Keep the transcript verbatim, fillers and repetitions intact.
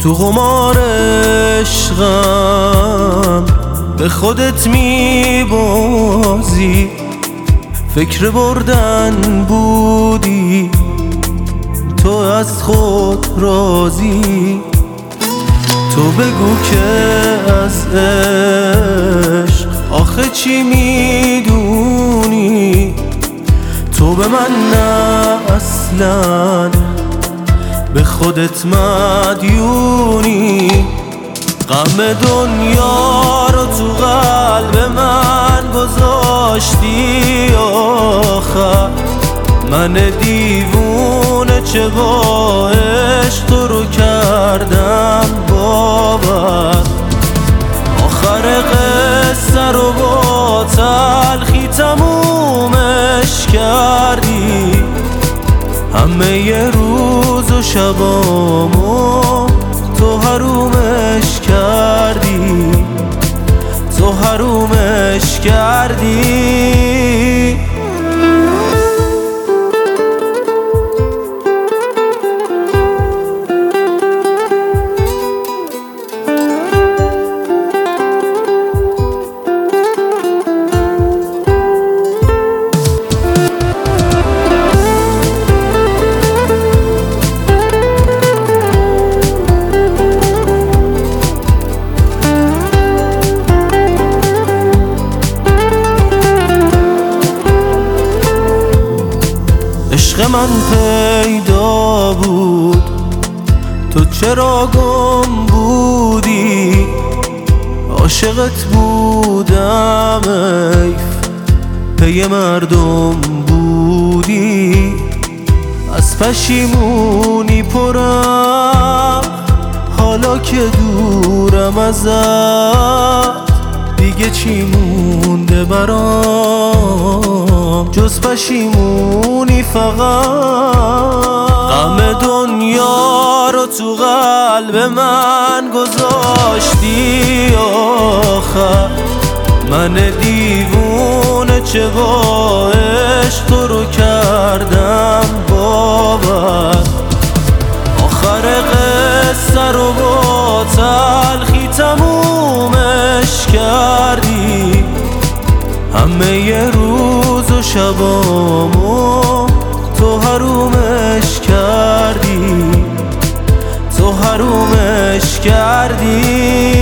تو قمار عشقم به خودت میبازی، فکر بردن بودی تو از خود راضی. تو بگو که از عشق آخه چی میدونی؟ تو به من نه اصلا به خودت مدیونی. غم دنیا رو تو قلب من گذاشتی آخر، من دیوونه چه با عشق تو رو کردم باور. آخر قصه رو با تلخی تمومش کردی، همه ی روز و شبامو تو حرومش کردی، تو حرومش کردی. عشق من پیدا بود تو چرا گم بودی؟ عاشقت بودم ایف پی مردم بودی. از پشیمونی پرم حالا که دورم ازت، دیگه چی مونده برام جز پشیمونی فقط. غم دنیا رو تو قلب من گذاشتی آخر، من دیوونه چه با عشق تو رو کردم باور. آخر قصه رو با تلخی تمومش کردی، همه ی روز و شبامو تو حرومش کردی، تو حرومش کردی.